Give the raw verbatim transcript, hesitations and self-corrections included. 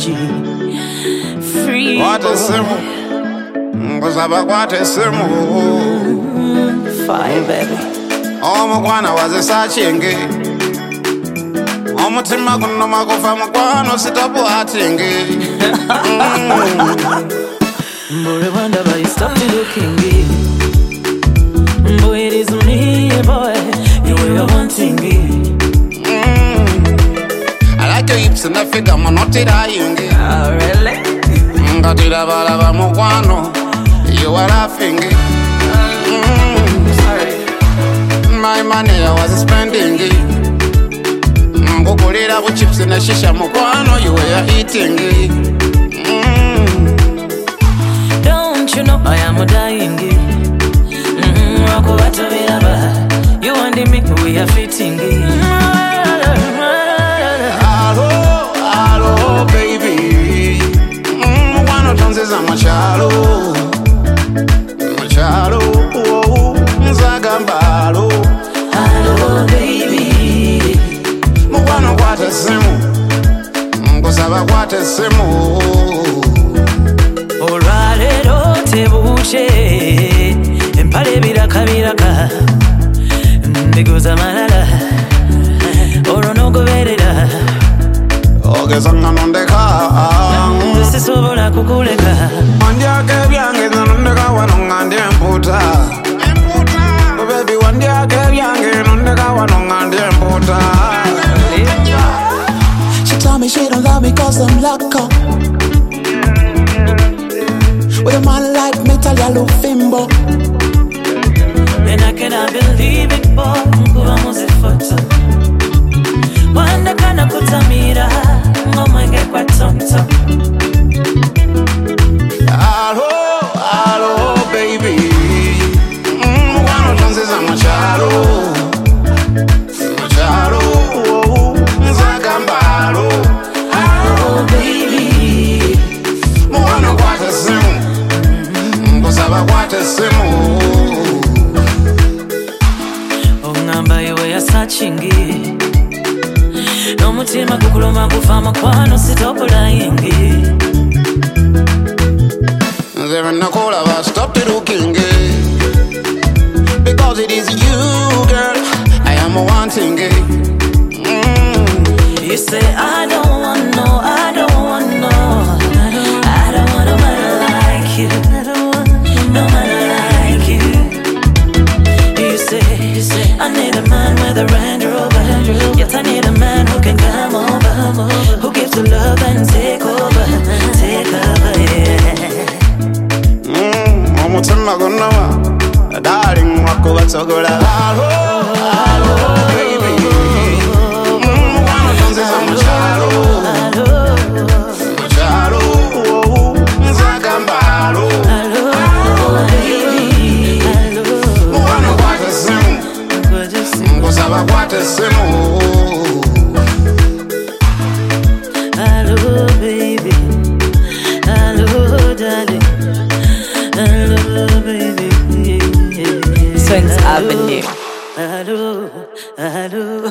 energy. Free What a simu, nguzaba what a simu. Fire baby. Omukwana was searching. Omutima guno magufa mukwano sitabuhatingi. Boy, wonder why you stop me looking good. Boy, it is me, boy. You were wanting me. I like your hips and the figure, man, not it. I young. Oh, really? Ngatira balaba mukwano, you are laughing. Sorry. My money I was spending. Mbukulira bu chips na shisha mukwano, you were eating. Don't you know I am dying? Mm-hmm. You and me, we are fitting. Hello, hello, baby. Mm, wanna transition machalo, machalo, oh, nzagambalo. Hello, baby. Mwana kwate simu, ngusaba kwate simu. Olwaleero tebuuche, empale biraka biraka, mbiguza malala, olwo n'ogoberera. Ogeza nganondeka, sisobola kukuleka. wandyako ebyange nondeka wano ngandi emputa. Baby wandyako ebyange nondeka wano ngandi emputa. She told me she don't love me cause I'm locked up. With a man like me, tell ya look fimbo. And I cannot believe it, boy. Kuba muzifoto. Wanda kana kutamira, ngoma ingekwa tonto. Hello, hello, baby. Mm, wanna transition machalo, machalo, oh, nzagambalo. Oh, baby. Mwana kwate simu, ngusaba kwate simu. Ongamba iwe ya searchingi. N'omutima gukuluma gufa mukwano sitopulayingi. There in the call of us, stop the looking. Because it is you, girl, I am wanting. Mm. You say I don't want no, I don't want no, I don't want a man like you, I don't want no man like you. You say, you say I need a man with a Range Rover, yes I need a man who can come over, who gives the love and take over, take over, yeah. Mm, omutima guno, darling, wakuba sogola. Hello, hello, baby. Mm, wanna transition machalo, machalo, oh, nzagambalo. Hello, baby, hello. Mwana kwate simu, ngusaba kwate simu. Hello, baby. Hello, darling. Hello, baby. Swings Avenue.